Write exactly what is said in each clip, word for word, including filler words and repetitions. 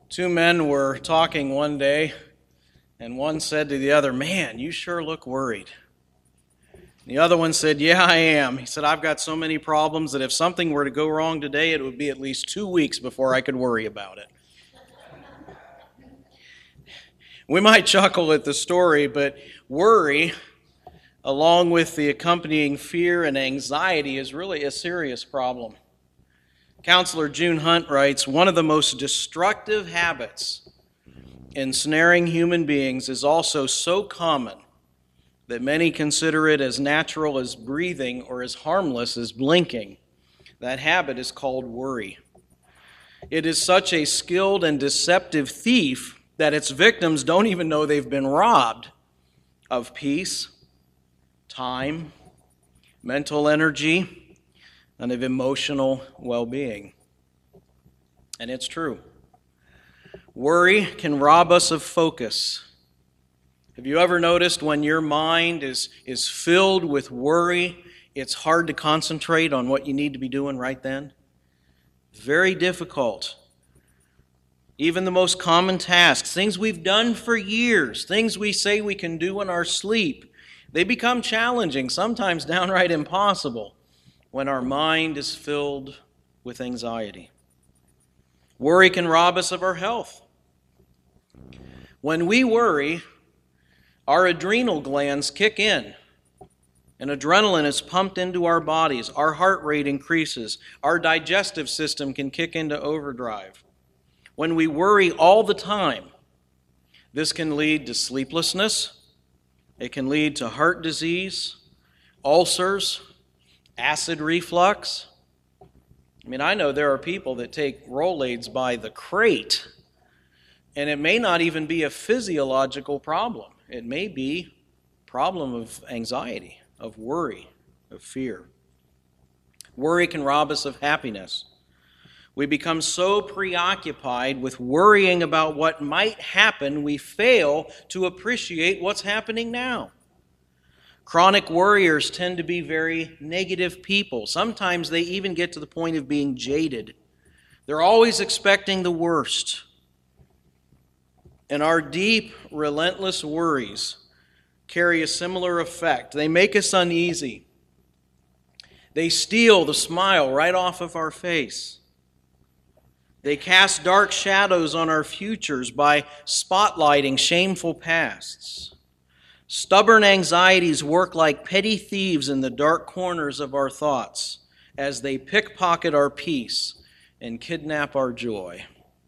Two men were talking one day, and one said to the other, "Man, you sure look worried." The other one said, "Yeah, I am." He said, "I've got so many problems that if something were to go wrong today, it would be at least two weeks before I could worry about it." We might chuckle at the story, but worry, along with the accompanying fear and anxiety, is really a serious problem. Counselor June Hunt writes, "One of the most destructive habits ensnaring human beings is also so common that many consider it as natural as breathing or as harmless as blinking. That habit is called worry. It is such a skilled and deceptive thief that its victims don't even know they've been robbed of peace, time, mental energy, and of emotional well-being." And it's true. Worry can rob us of focus. Have you ever noticed when your mind is, is filled with worry, it's hard to concentrate on what you need to be doing right then? Very difficult. Even the most common tasks, things we've done for years, things we say we can do in our sleep, they become challenging, sometimes downright impossible, when our mind is filled with anxiety. Worry can rob us of our health. When we worry, our adrenal glands kick in, and adrenaline is pumped into our bodies. Our heart rate increases. Our digestive system can kick into overdrive. When we worry all the time, this can lead to sleeplessness. It can lead to heart disease, ulcers, acid reflux. I mean, I know there are people that take Rolaids by the crate, and it may not even be a physiological problem. It may be a problem of anxiety, of worry, of fear. Worry can rob us of happiness. We become so preoccupied with worrying about what might happen, we fail to appreciate what's happening now. Chronic worriers tend to be very negative people. Sometimes they even get to the point of being jaded. They're always expecting the worst. And our deep, relentless worries carry a similar effect. They make us uneasy. They steal the smile right off of our face. They cast dark shadows on our futures by spotlighting shameful pasts. Stubborn anxieties work like petty thieves in the dark corners of our thoughts as they pickpocket our peace and kidnap our joy.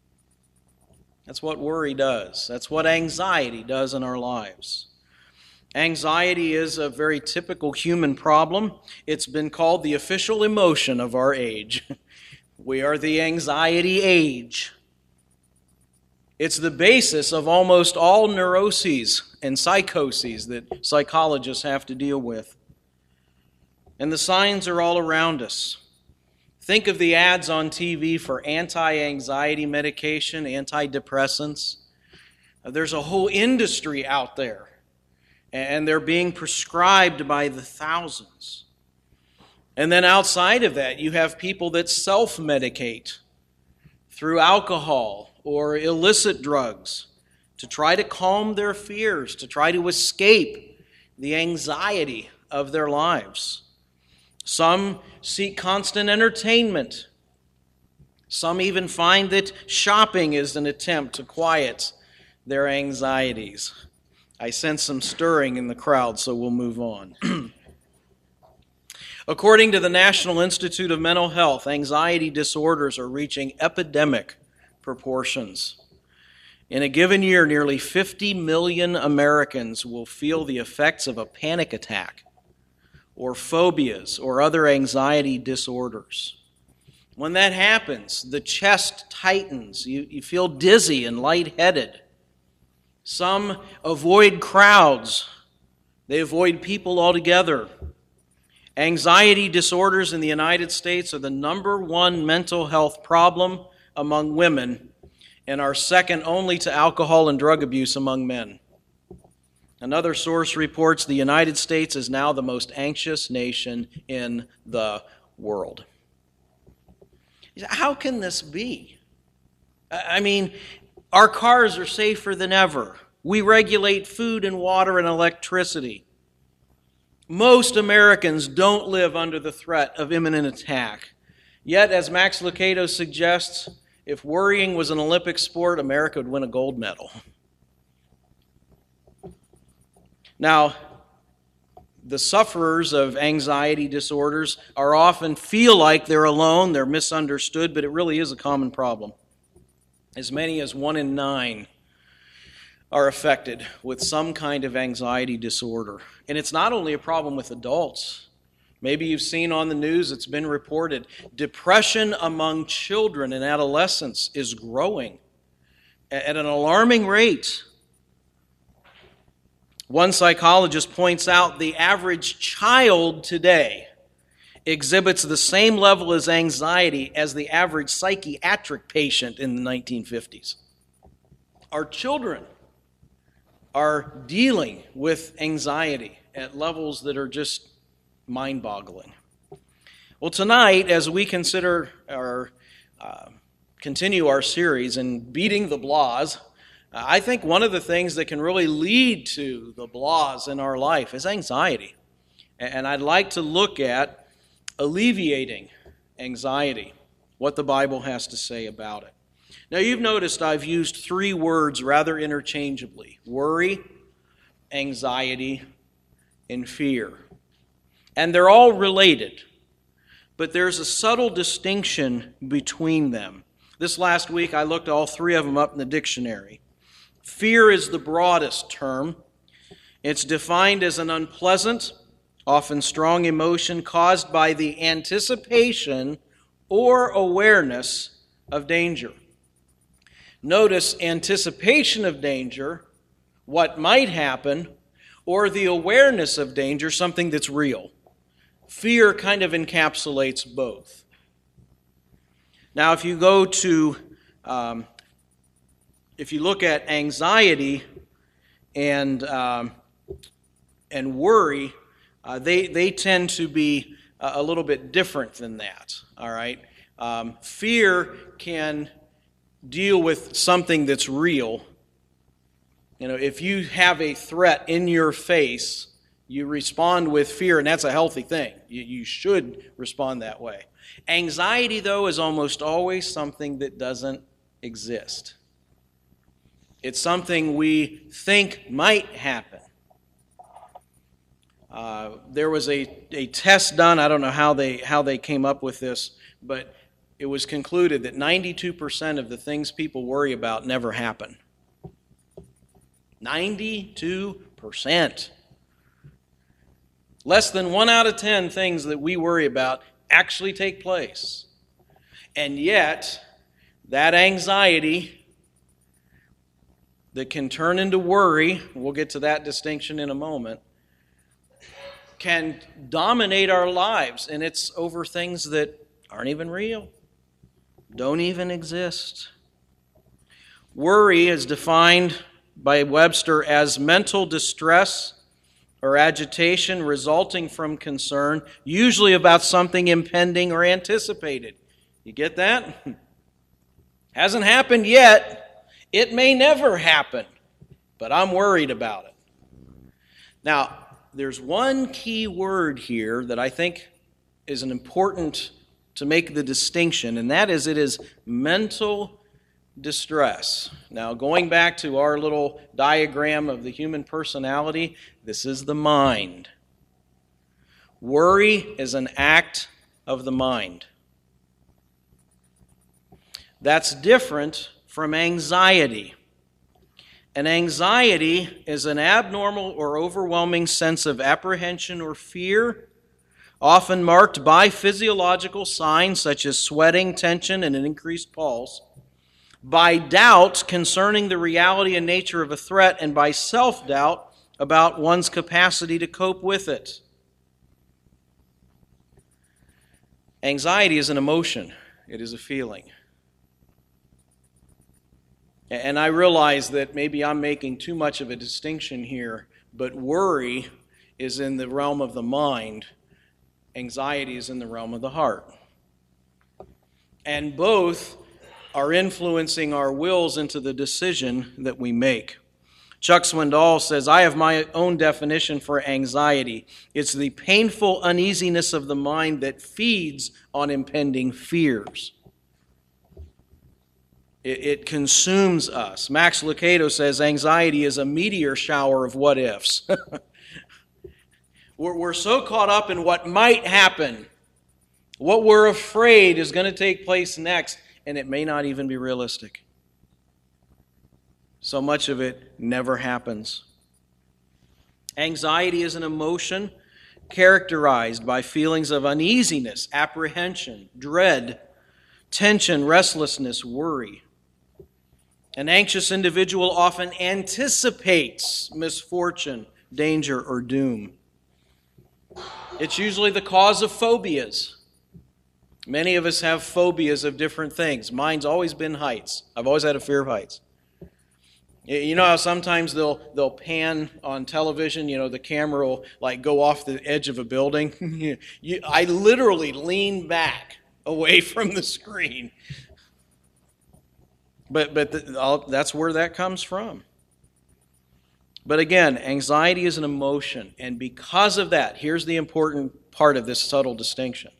That's what worry does. That's what anxiety does in our lives. Anxiety is a very typical human problem. It's been called the official emotion of our age. We are the anxiety age. It's the basis of almost all neuroses and psychoses that psychologists have to deal with. And the signs are all around us. Think of the ads on T V for anti-anxiety medication, antidepressants. There's a whole industry out there, and they're being prescribed by the thousands. And then outside of that, you have people that self-medicate through alcohol or illicit drugs to try to calm their fears, to try to escape the anxiety of their lives. Some seek constant entertainment. Some even find that shopping is an attempt to quiet their anxieties. I sense some stirring in the crowd, so we'll move on. According to the National Institute of Mental Health, anxiety disorders are reaching epidemic proportions. In a given year, nearly fifty million Americans will feel the effects of a panic attack or phobias or other anxiety disorders. When that happens, the chest tightens. You, you feel dizzy and lightheaded. Some avoid crowds. They avoid people altogether. Anxiety disorders in the United States are the number one mental health problem among women and are second only to alcohol and drug abuse among men. Another source reports the United States is now the most anxious nation in the world. How can this be? I mean, Our cars are safer than ever. We regulate food and water and electricity. Most Americans don't live under the threat of imminent attack. Yet, as Max Lucado suggests, if worrying was an Olympic sport, America would win a gold medal. Now, the sufferers of anxiety disorders are often feel like they're alone, they're misunderstood, but it really is a common problem. As many as one in nine are affected with some kind of anxiety disorder. And it's not only a problem with adults. Maybe you've seen on the news, it's been reported, depression among children and adolescents is growing at an alarming rate. One psychologist points out the average child today exhibits the same level of anxiety as the average psychiatric patient in the nineteen fifties. Our children are dealing with anxiety at levels that are just mind-boggling. Well, tonight, as we consider our uh, continue our series in beating the blahs, uh, I think one of the things that can really lead to the blahs in our life is anxiety. And I'd like to look at alleviating anxiety, what the Bible has to say about it. Now, you've noticed I've used three words rather interchangeably: worry, anxiety, and fear. And they're all related, but there's a subtle distinction between them. This last week, I looked all three of them up in the dictionary. Fear is the broadest term. It's defined as an unpleasant, often strong emotion caused by the anticipation or awareness of danger. Notice anticipation of danger, what might happen, or the awareness of danger, something that's real. Fear kind of encapsulates both. Now, if you go to, um, if you look at anxiety and um, and worry, uh, they they tend to be a, a little bit different than that. All right, um, fear can deal with something that's real. You know, if you have a threat in your face, you respond with fear, and that's a healthy thing. You, you should respond that way. Anxiety, though, is almost always something that doesn't exist. It's something we think might happen. Uh, there was a, a test done. I don't know how they how they came up with this, but it was concluded that ninety-two percent of the things people worry about never happen. ninety-two percent. Less than one out of ten things that we worry about actually take place. And yet, that anxiety that can turn into worry, we'll get to that distinction in a moment, can dominate our lives. And it's over things that aren't even real, don't even exist. Worry is defined by Webster as mental distress or agitation resulting from concern, usually about something impending or anticipated. You get that? Hasn't happened yet. It may never happen, but I'm worried about it. Now, there's one key word here that I think is an important to make the distinction, and that is it is mental distress. Now, going back to our little diagram of the human personality, this is the mind. Worry is an act of the mind. That's different from anxiety. An anxiety is an abnormal or overwhelming sense of apprehension or fear, often marked by physiological signs such as sweating, tension, and an increased pulse, by doubt concerning the reality and nature of a threat, and by self-doubt about one's capacity to cope with it. Anxiety is an emotion. It is a feeling. And I realize that maybe I'm making too much of a distinction here, but worry is in the realm of the mind. Anxiety is in the realm of the heart. And both are influencing our wills into the decision that we make. Chuck Swindoll says, I have my own definition for anxiety. It's the painful uneasiness of the mind that feeds on impending fears. It, it consumes us. Max Lucado says anxiety is a meteor shower of what ifs. we're, we're so caught up in what might happen, what we're afraid is going to take place next, and it may not even be realistic. So much of it never happens. Anxiety is an emotion characterized by feelings of uneasiness, apprehension, dread, tension, restlessness, worry. An anxious individual often anticipates misfortune, danger, or doom. It's usually the cause of phobias. Many of us have phobias of different things. Mine's always been heights. I've always had a fear of heights. You know how sometimes they'll they'll pan on television, you know, the camera will like go off the edge of a building. you, I literally lean back away from the screen. But but the, I'll, that's where that comes from. But again, anxiety is an emotion, and because of that, here's the important part of this subtle distinction.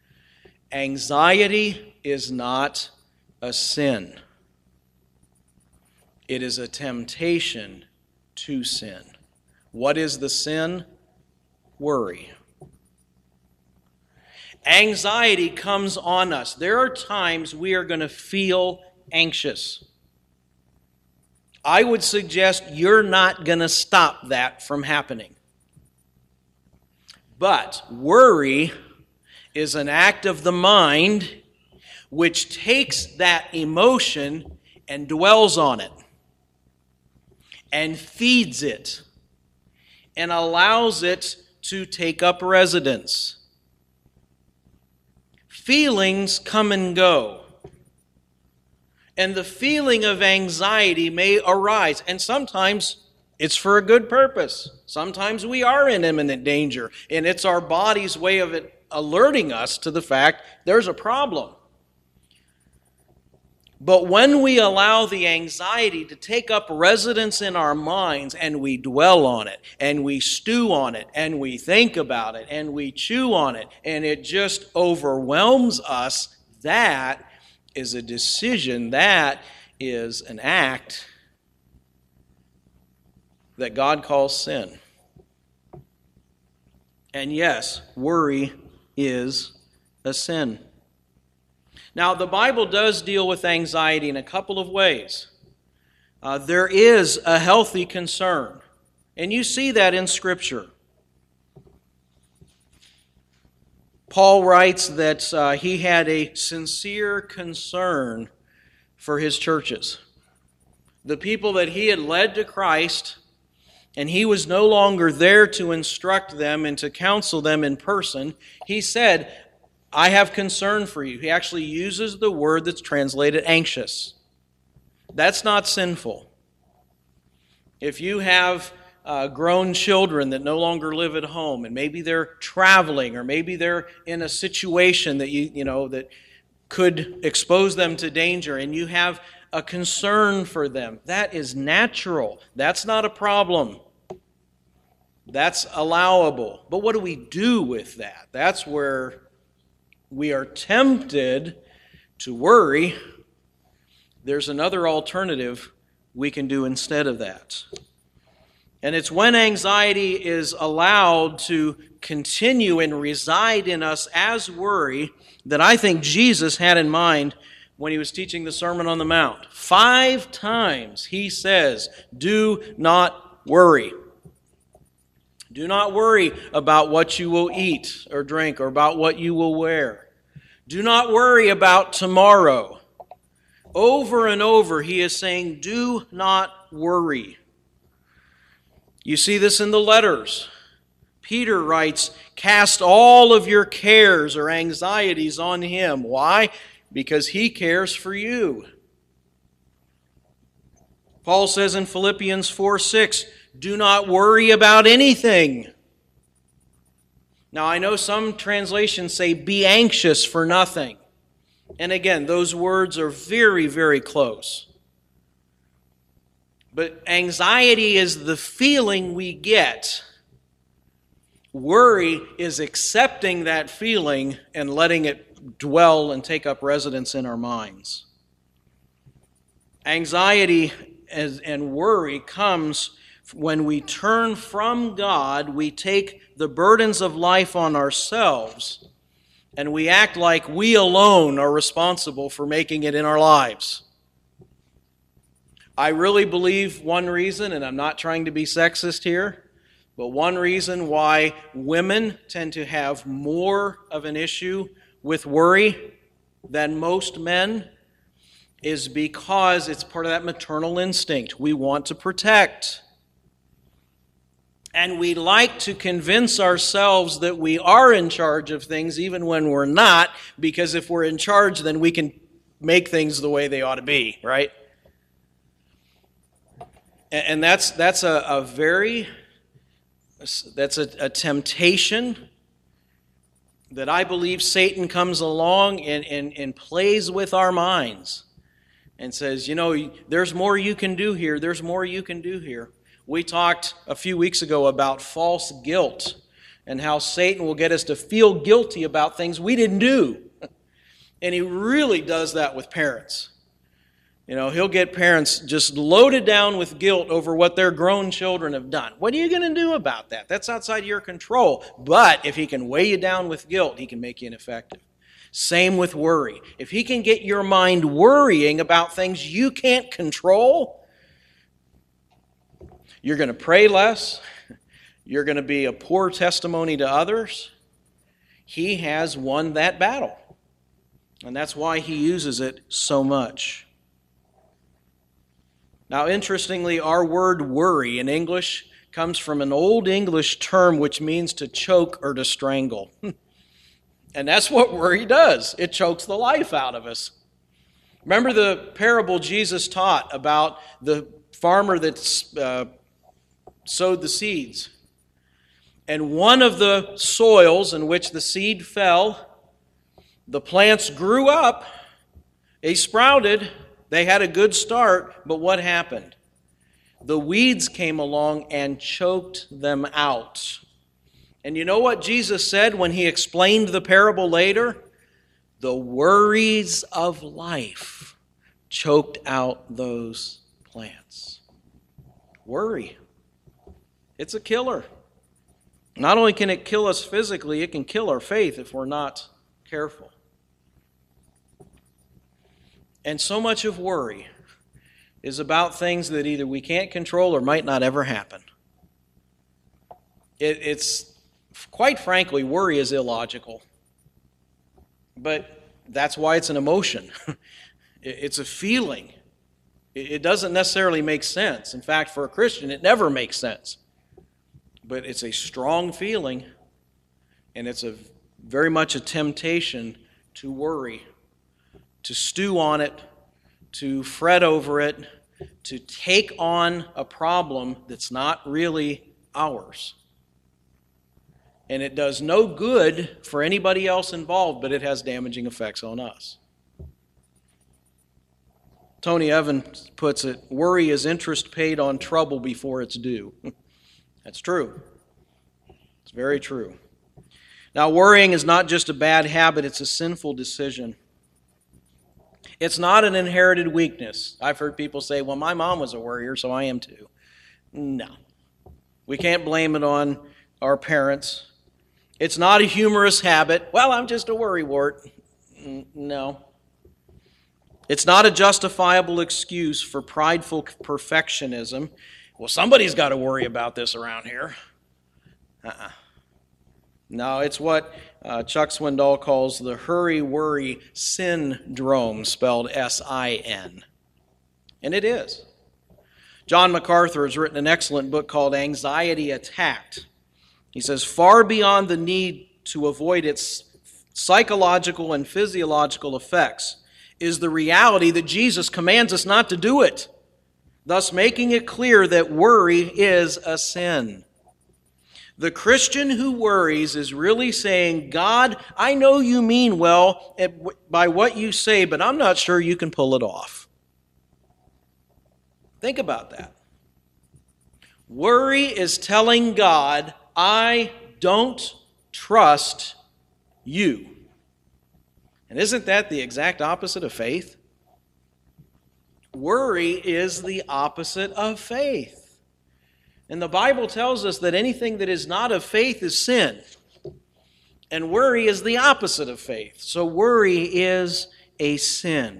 Anxiety is not a sin. It is a temptation to sin. What is the sin? Worry. Anxiety comes on us. There are times we are going to feel anxious. I would suggest you're not going to stop that from happening. But worry is an act of the mind which takes that emotion and dwells on it and feeds it and allows it to take up residence. Feelings come and go. And the feeling of anxiety may arise. And sometimes it's for a good purpose. Sometimes we are in imminent danger. And it's our body's way of it alerting us to the fact there's a problem. But when we allow the anxiety to take up residence in our minds and we dwell on it and we stew on it and we think about it and we chew on it and it just overwhelms us, that is a decision, that is an act that God calls sin. And yes, worry is a sin. Now, the Bible does deal with anxiety in a couple of ways. Uh, there is a healthy concern, and you see that in Scripture. Paul writes that uh, he had a sincere concern for his churches. The people that he had led to Christ, and he was no longer there to instruct them and to counsel them in person. He said, I have concern for you. He actually uses the word that's translated anxious. That's not sinful. If you have uh, grown children that no longer live at home, and maybe they're traveling, or maybe they're in a situation that you you know that could expose them to danger, and you have a concern for them, that is natural. That's not a problem. That's allowable. But what do we do with that? That's where we are tempted to worry. There's another alternative we can do instead of that. And it's when anxiety is allowed to continue and reside in us as worry that I think Jesus had in mind when he was teaching the Sermon on the Mount. Five times he says, do not worry. Do not worry about what you will eat or drink or about what you will wear. Do not worry about tomorrow. Over and over he is saying, do not worry. You see this in the letters. Peter writes, cast all of your cares or anxieties on him. Why? Because he cares for you. Paul says in Philippians four six, do not worry about anything. Now, I know some translations say, be anxious for nothing. And again, those words are very, very close. But anxiety is the feeling we get. Worry is accepting that feeling and letting it dwell and take up residence in our minds. Anxiety and worry comes when we turn from God, we take the burdens of life on ourselves, and we act like we alone are responsible for making it in our lives. I really believe one reason, and I'm not trying to be sexist here, but one reason why women tend to have more of an issue with worry than most men is because it's part of that maternal instinct. We want to protect. And we like to convince ourselves that we are in charge of things even when we're not, because if we're in charge, then we can make things the way they ought to be, right? And that's that's a, a very, that's a, a temptation that I believe Satan comes along and, and, and plays with our minds and says, you know, there's more you can do here, there's more you can do here. We talked a few weeks ago about false guilt and how Satan will get us to feel guilty about things we didn't do. And he really does that with parents. You know, he'll get parents just loaded down with guilt over what their grown children have done. What are you going to do about that? That's outside your control. But if he can weigh you down with guilt, he can make you ineffective. Same with worry. If he can get your mind worrying about things you can't control, you're going to pray less. You're going to be a poor testimony to others. He has won that battle. And that's why he uses it so much. Now, interestingly, our word worry in English comes from an Old English term which means to choke or to strangle. And that's what worry does. It chokes the life out of us. Remember the parable Jesus taught about the farmer that uh, sowed the seeds. And one of the soils in which the seed fell, the plants grew up, they sprouted, they had a good start, but what happened? The weeds came along and choked them out. And you know what Jesus said when he explained the parable later? The worries of life choked out those plants. Worry. It's a killer. Not only can it kill us physically, it can kill our faith if we're not careful. And so much of worry is about things that either we can't control or might not ever happen. It, it's, quite frankly, worry is illogical. But that's why it's an emotion. It's a feeling. It doesn't necessarily make sense. In fact, for a Christian, it never makes sense. But it's a strong feeling, and it's a very much a temptation to worry, to stew on it, to fret over it, to take on a problem that's not really ours. And it does no good for anybody else involved, but it has damaging effects on us. Tony Evans puts it, worry is interest paid on trouble before it's due. That's true. It's very true. Now, worrying is not just a bad habit, it's a sinful decision. It's not an inherited weakness. I've heard people say, well, my mom was a worrier, so I am too. No. We can't blame it on our parents. It's not a humorous habit. Well, I'm just a worrywart. No. It's not a justifiable excuse for prideful perfectionism. Well, somebody's got to worry about this around here. Uh-uh. No, it's what uh, Chuck Swindoll calls the hurry-worry syndrome, spelled S I N. And it is. John MacArthur has written an excellent book called Anxiety Attacked. He says, far beyond the need to avoid its psychological and physiological effects is the reality that Jesus commands us not to do it, thus making it clear that worry is a sin. The Christian who worries is really saying, God, I know you mean well by what you say, but I'm not sure you can pull it off. Think about that. Worry is telling God, I don't trust you. And isn't that the exact opposite of faith? Worry is the opposite of faith. And the Bible tells us that anything that is not of faith is sin. And worry is the opposite of faith. So worry is a sin.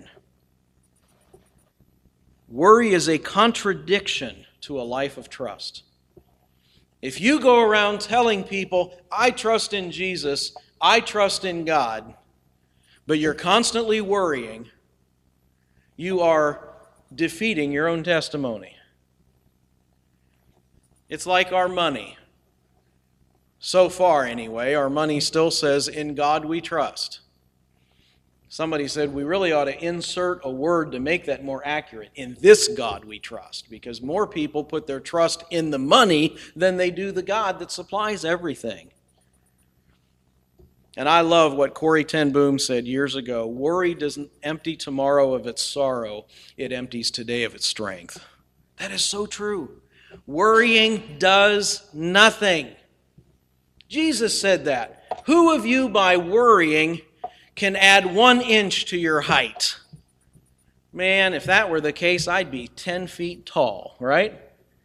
Worry is a contradiction to a life of trust. If you go around telling people, I trust in Jesus, I trust in God, but you're constantly worrying, you are defeating your own testimony. It's like our money. So far, anyway, our money still says, in God we trust. Somebody said we really ought to insert a word to make that more accurate. In this God we trust. Because more people put their trust in the money than they do the God that supplies everything. And I love what Corrie ten Boom said years ago. Worry doesn't empty tomorrow of its sorrow. It empties today of its strength. That is so true. Worrying does nothing. Jesus said that. Who of you by worrying can add one inch to your height? Man, if that were the case, I'd be ten feet tall, right?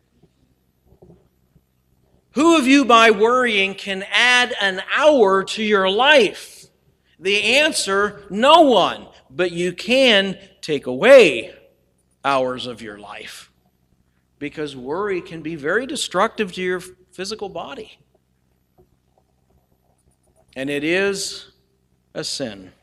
Who of you by worrying can add an hour to your life? The answer, no one. But you can take away hours of your life. Because worry can be very destructive to your physical body. And it is a sin.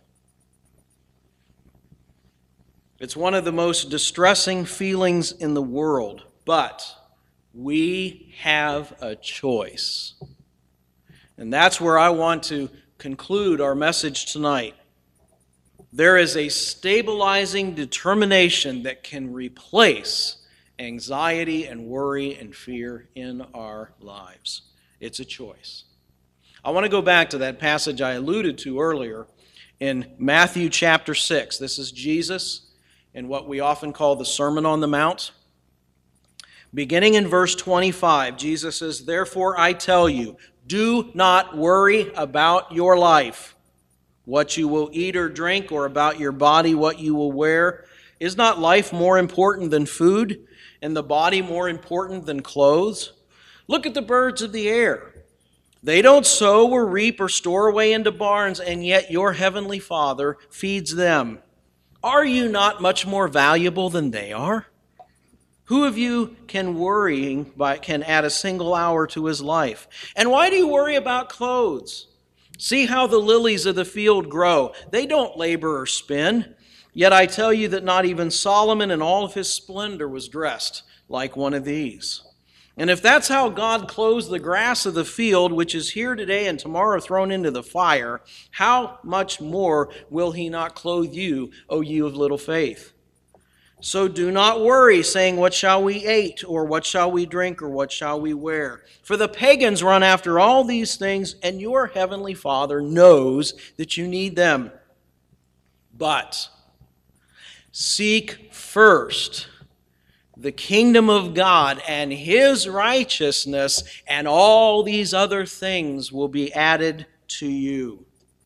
It's one of the most distressing feelings in the world, but we have a choice. And that's where I want to conclude our message tonight. There is a stabilizing determination that can replace anxiety and worry and fear in our lives. It's a choice. I want to go back to that passage I alluded to earlier in Matthew chapter six. This is Jesus in what we often call the Sermon on the Mount. Beginning in verse twenty-five, Jesus says, "Therefore I tell you, do not worry about your life, what you will eat or drink, or about your body, what you will wear. Is not life more important than food, and the body more important than clothes? Look at the birds of the air. They don't sow or reap or store away into barns, and yet your heavenly Father feeds them. Are you not much more valuable than they are? Who of you can worrying by can add a single hour to his life? And why do you worry about clothes? See how the lilies of the field grow. They don't labor or spin. Yet I tell you that not even Solomon in all of his splendor was dressed like one of these. And if that's how God clothes the grass of the field, which is here today and tomorrow thrown into the fire, how much more will he not clothe you, O you of little faith? So do not worry, saying, what shall we eat, or what shall we drink, or what shall we wear? For the pagans run after all these things, and your heavenly Father knows that you need them. But seek first the kingdom of God and his righteousness, and all these other things will be added to you.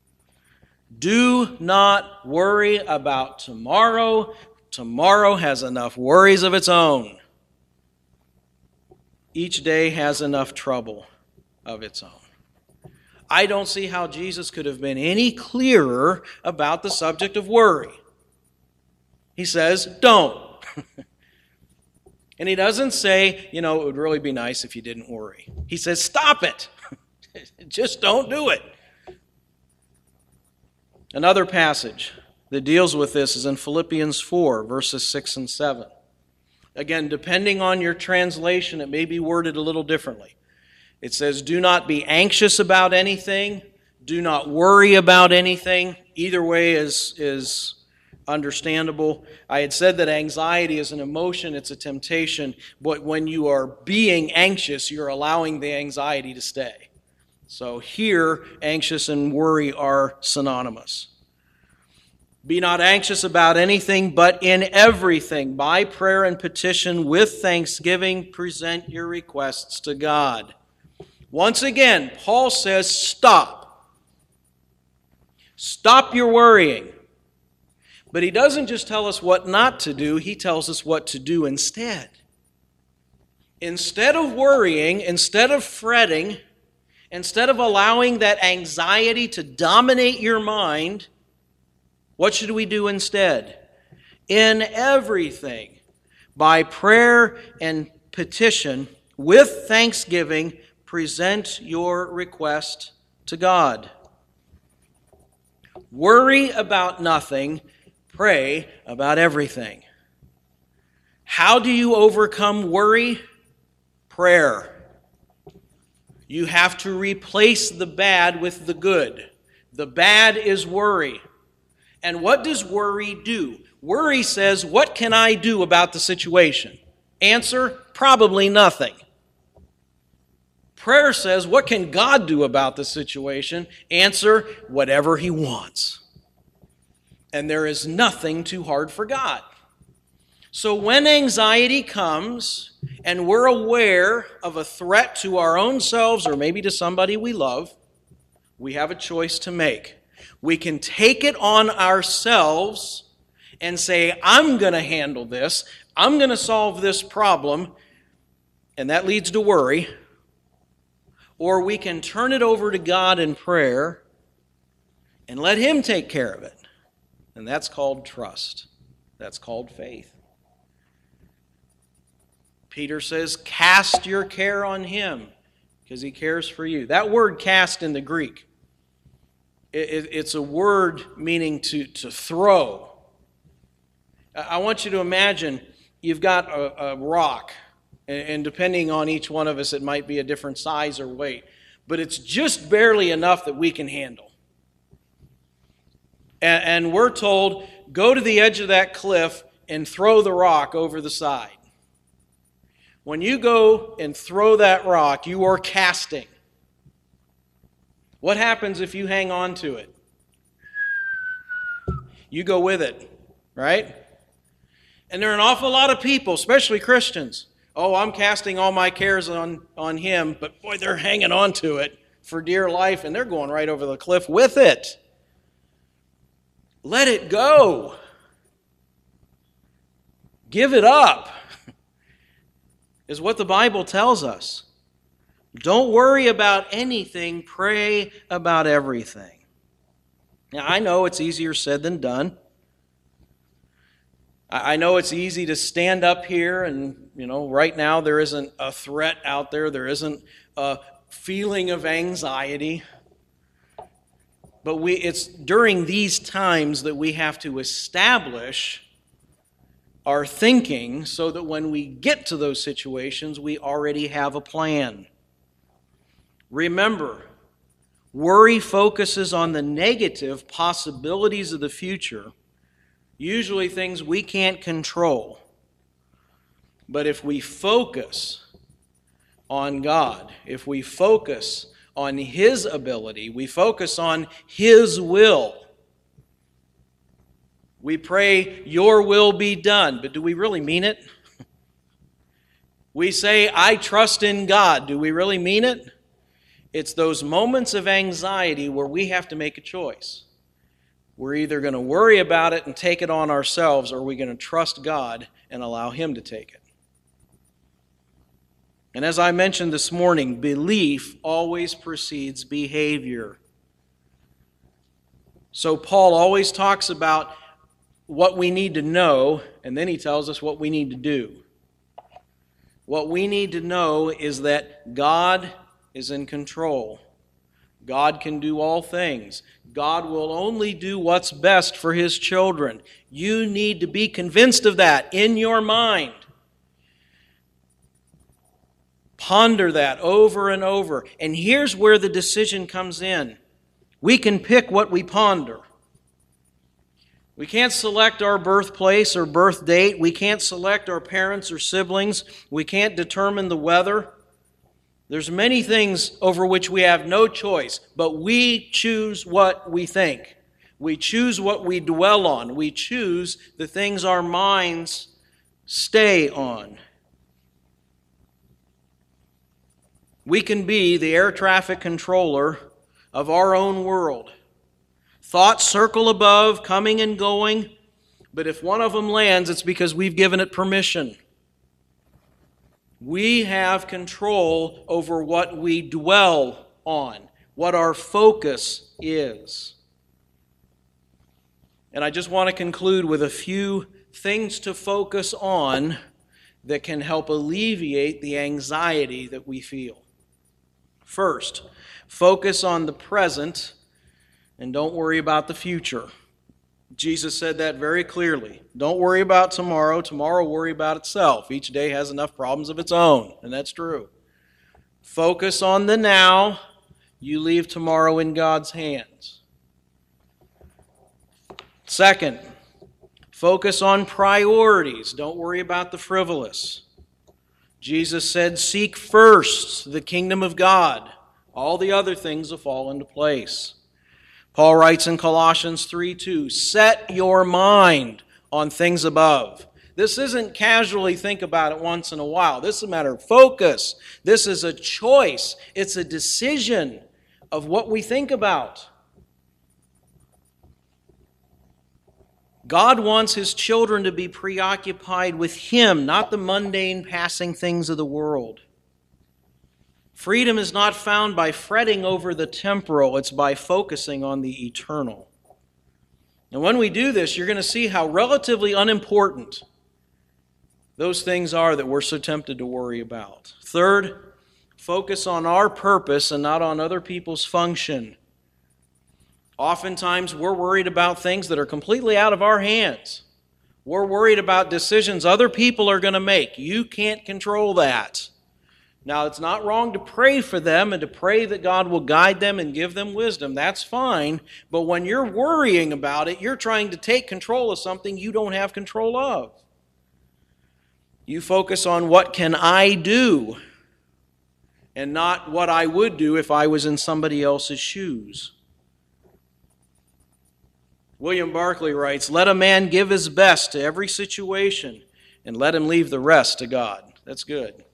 Do not worry about tomorrow. Tomorrow has enough worries of its own. Each day has enough trouble of its own. I don't see how Jesus could have been any clearer about the subject of worry. He says, don't. And he doesn't say, you know, it would really be nice if you didn't worry. He says, stop it. Just don't do it. Another passage that deals with this is in Philippians four, verses six and seven. Again, depending on your translation, it may be worded a little differently. It says, do not be anxious about anything. Do not worry about anything. Either way is, is understandable. I had said that anxiety is an emotion, it's a temptation, but when you are being anxious, you're allowing the anxiety to stay. So here, anxious and worry are synonymous. Be not anxious about anything, but in everything, by prayer and petition, with thanksgiving, present your requests to God. Once again, Paul says, stop. Stop your worrying. But he doesn't just tell us what not to do, he tells us what to do instead. Instead of worrying, instead of fretting, instead of allowing that anxiety to dominate your mind, what should we do instead? In everything, by prayer and petition, with thanksgiving, present your request to God. Worry about nothing, pray about everything. How do you overcome worry? Prayer. You have to replace the bad with the good. The bad is worry. And what does worry do? Worry says, what can I do about the situation? Answer, probably nothing. Prayer says, what can God do about the situation? Answer, whatever He wants. And there is nothing too hard for God. So when anxiety comes and we're aware of a threat to our own selves or maybe to somebody we love, we have a choice to make. We can take it on ourselves and say, I'm going to handle this. I'm going to solve this problem. And that leads to worry. Or we can turn it over to God in prayer and let Him take care of it. And that's called trust. That's called faith. Peter says, cast your care on Him because He cares for you. That word cast in the Greek, it's a word meaning to, to throw. I want you to imagine you've got a, a rock, and depending on each one of us, it might be a different size or weight, but it's just barely enough that we can handle. And, and we're told, go to the edge of that cliff and throw the rock over the side. When you go and throw that rock, you are casting. What happens if you hang on to it? You go with it, right? And there are an awful lot of people, especially Christians. Oh, I'm casting all my cares on, on Him, but boy, they're hanging on to it for dear life, and they're going right over the cliff with it. Let it go. Give it up, is what the Bible tells us. Don't worry about anything, pray about everything. Now, I know it's easier said than done. I know it's easy to stand up here and, you know, right now there isn't a threat out there. There isn't a feeling of anxiety. But we it's during these times that we have to establish our thinking so that when we get to those situations, we already have a plan. Remember, worry focuses on the negative possibilities of the future, usually things we can't control. But if we focus on God, if we focus on His ability, we focus on His will, we pray, your will be done. But do we really mean it? We say, I trust in God. Do we really mean it? It's those moments of anxiety where we have to make a choice. We're either going to worry about it and take it on ourselves, or we're going to trust God and allow Him to take it. And as I mentioned this morning, belief always precedes behavior. So Paul always talks about what we need to know, and then he tells us what we need to do. What we need to know is that God is in control. God can do all things. God will only do what's best for His children. You need to be convinced of that in your mind. Ponder that over and over. And here's where the decision comes in. We can pick what we ponder. We can't select our birthplace or birth date. We can't select our parents or siblings. We can't determine the weather. There's many things over which we have no choice, but we choose what we think. We choose what we dwell on. We choose the things our minds stay on. We can be the air traffic controller of our own world. Thoughts circle above, coming and going, but if one of them lands, it's because we've given it permission. We have control over what we dwell on, what our focus is. And I just want to conclude with a few things to focus on that can help alleviate the anxiety that we feel. First, focus on the present and don't worry about the future. Jesus said that very clearly. Don't worry about tomorrow. Tomorrow will worry about itself. Each day has enough problems of its own, and that's true. Focus on the now. You leave tomorrow in God's hands. Second, focus on priorities. Don't worry about the frivolous. Jesus said, seek first the kingdom of God. All the other things will fall into place. Paul writes in Colossians three two, set your mind on things above. This isn't casually think about it once in a while. This is a matter of focus. This is a choice. It's a decision of what we think about. God wants His children to be preoccupied with Him, not the mundane passing things of the world. Freedom is not found by fretting over the temporal, it's by focusing on the eternal. And when we do this, you're going to see how relatively unimportant those things are that we're so tempted to worry about. Third, focus on our purpose and not on other people's function. Oftentimes, we're worried about things that are completely out of our hands. We're worried about decisions other people are going to make. You can't control that. Now, it's not wrong to pray for them and to pray that God will guide them and give them wisdom. That's fine. But when you're worrying about it, you're trying to take control of something you don't have control of. You focus on what can I do and not what I would do if I was in somebody else's shoes. William Barclay writes, let a man give his best to every situation and let him leave the rest to God. That's good.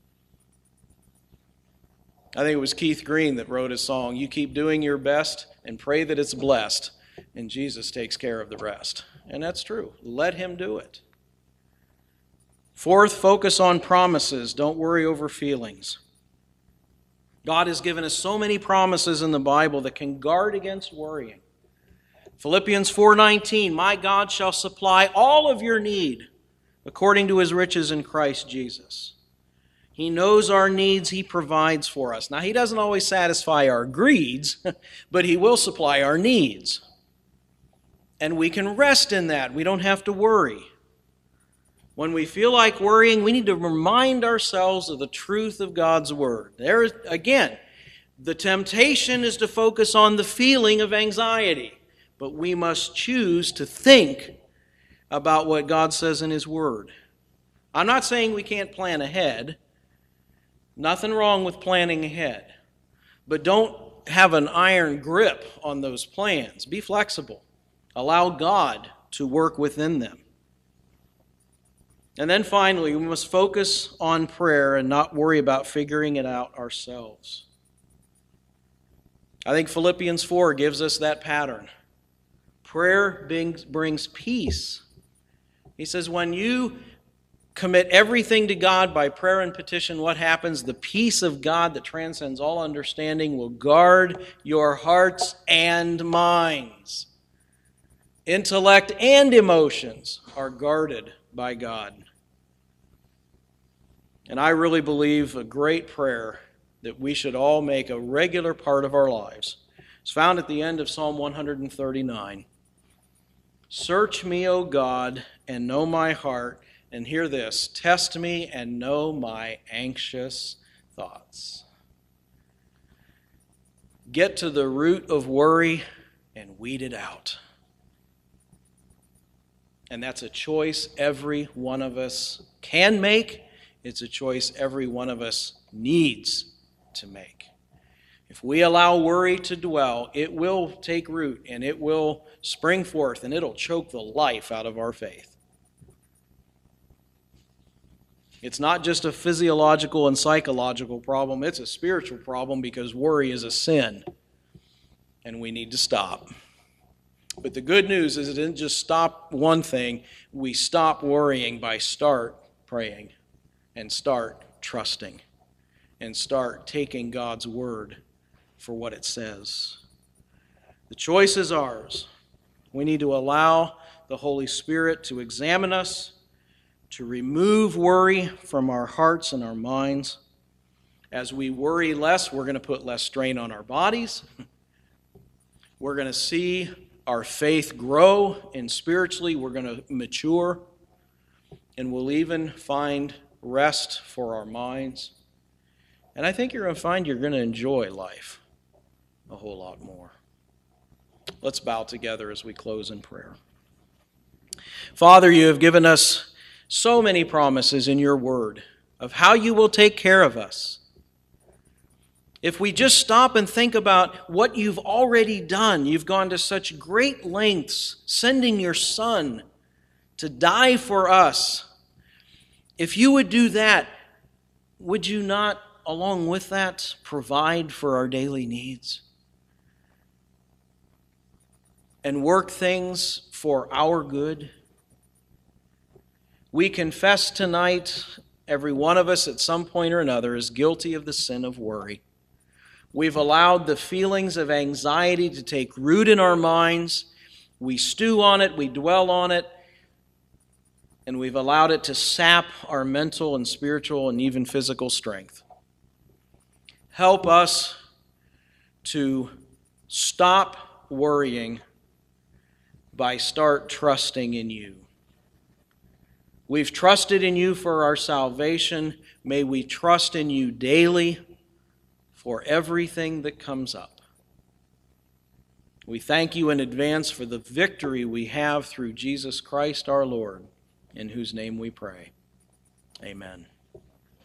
I think it was Keith Green that wrote a song, you keep doing your best and pray that it's blessed, and Jesus takes care of the rest. And that's true. Let Him do it. Fourth, focus on promises. Don't worry over feelings. God has given us so many promises in the Bible that can guard against worrying. Philippians four nineteen, my God shall supply all of your need according to His riches in Christ Jesus. He knows our needs, He provides for us. Now, He doesn't always satisfy our greeds, but He will supply our needs. And we can rest in that. We don't have to worry. When we feel like worrying, we need to remind ourselves of the truth of God's Word. There, again, the temptation is to focus on the feeling of anxiety, but we must choose to think about what God says in His Word. I'm not saying we can't plan ahead. Nothing wrong with planning ahead. But don't have an iron grip on those plans. Be flexible. Allow God to work within them. And then finally, we must focus on prayer and not worry about figuring it out ourselves. I think Philippians four gives us that pattern. Prayer brings, brings peace. He says, when you commit everything to God by prayer and petition, what happens? The peace of God that transcends all understanding will guard your hearts and minds. Intellect and emotions are guarded by God. And I really believe a great prayer that we should all make a regular part of our lives is found at the end of Psalm one thirty-nine. Search me, O God, and know my heart. And hear this, test me and know my anxious thoughts. Get to the root of worry and weed it out. And that's a choice every one of us can make. It's a choice every one of us needs to make. If we allow worry to dwell, it will take root and it will spring forth and it'll choke the life out of our faith. It's not just a physiological and psychological problem, it's a spiritual problem because worry is a sin and we need to stop. But the good news is it didn't just stop one thing. We stop worrying by start praying and start trusting and start taking God's word for what it says. The choice is ours. We need to allow the Holy Spirit to examine us, to remove worry from our hearts and our minds. As we worry less, we're going to put less strain on our bodies. We're going to see our faith grow, and spiritually we're going to mature, and we'll even find rest for our minds. And I think you're going to find you're going to enjoy life a whole lot more. Let's bow together as we close in prayer. Father, you have given us so many promises in your word of how you will take care of us. If we just stop and think about what you've already done, you've gone to such great lengths, sending your Son to die for us. If you would do that, would you not, along with that, provide for our daily needs? And work things for our good? We confess tonight, every one of us at some point or another is guilty of the sin of worry. We've allowed the feelings of anxiety to take root in our minds. We stew on it, we dwell on it, and we've allowed it to sap our mental and spiritual and even physical strength. Help us to stop worrying by start trusting in you. We've trusted in you for our salvation. May we trust in you daily for everything that comes up. We thank you in advance for the victory we have through Jesus Christ our Lord, in whose name we pray. Amen.